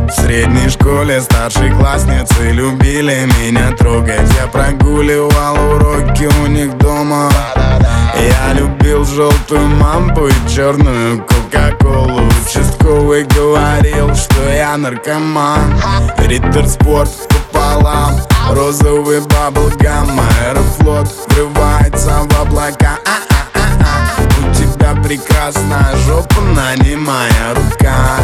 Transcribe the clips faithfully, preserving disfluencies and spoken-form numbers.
В средней школе старшеклассницы любили меня трогать. Я прогуливал уроки у них дома. Я любил желтую мамбу и черную кока-колу. Участковый говорил, что я наркоман. Риттер Спорт пополам, розовый баблгам. Аэрофлот врывается в облака. У тебя прекрасная жопа, на ней моя рука.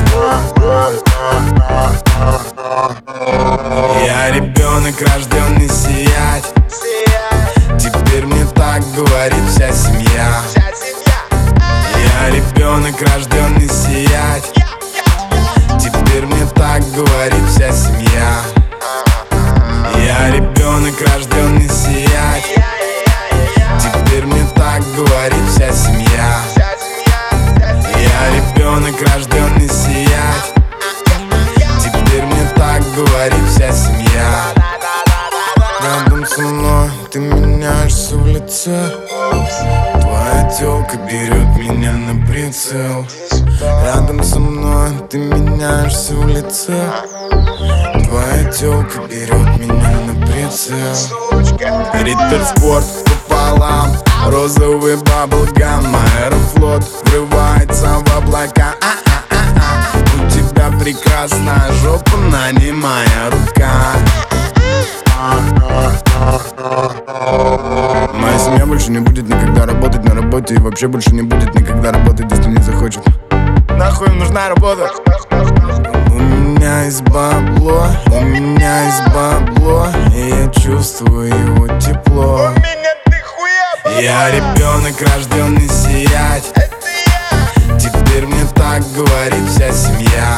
Я ребенок, рожденный сиять. Теперь мне так говорит вся семья. Я ребенок, рожденный сиять. Теперь мне так говорит вся семья. Я ребенок, рожденный сиять. Теперь мне так говорит вся семья. Я ребенок, рожденный сиять. Теперь мне так говорит вся семья. Рядом со мной ты меняешься в лице. Твоя тёлка берет меня на прицел. Рядом со мной ты меняешься в лице. Твоя тёлка берет меня на прицел. Риттер Спорт пополам, розовый баблгам. Аэрофлот врывается в облака. У тебя прекрасная жопа, на ней моя рука. Моя семья больше не будет никогда работать на работе. И вообще больше не будет никогда работать, если не захочет. Нахуй им нужна работа. У меня есть бабло, у меня есть бабло, и я чувствую его тепло. Я ребенок, рожденный сиять. Теперь мне так говорит вся семья.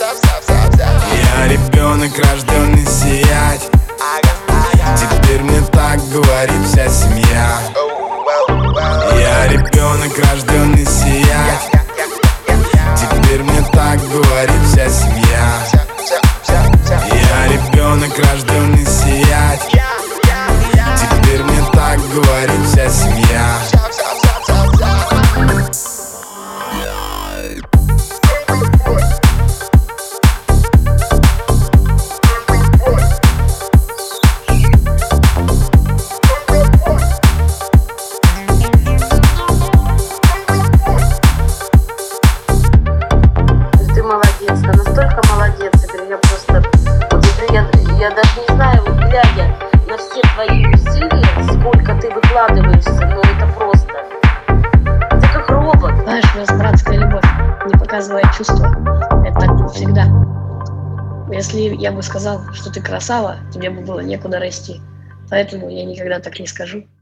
Я ребенок, рожденный сиять. Теперь мне так говорит вся семья. Я ребенок, рожденный сиять. Теперь мне так говорит вся семья. Я ребенок, рожденный сиять. Теперь мне так говорит вся семья. Молодец, ты настолько молодец, я просто, вот я, я даже не знаю, вот глядя на все твои усилия, сколько ты выкладываешься, ну это просто, ты как робот. Знаешь, у нас братская любовь, не показывая чувства, это так будет всегда. Если я бы сказал, что ты красава, тебе бы было некуда расти, поэтому я никогда так не скажу.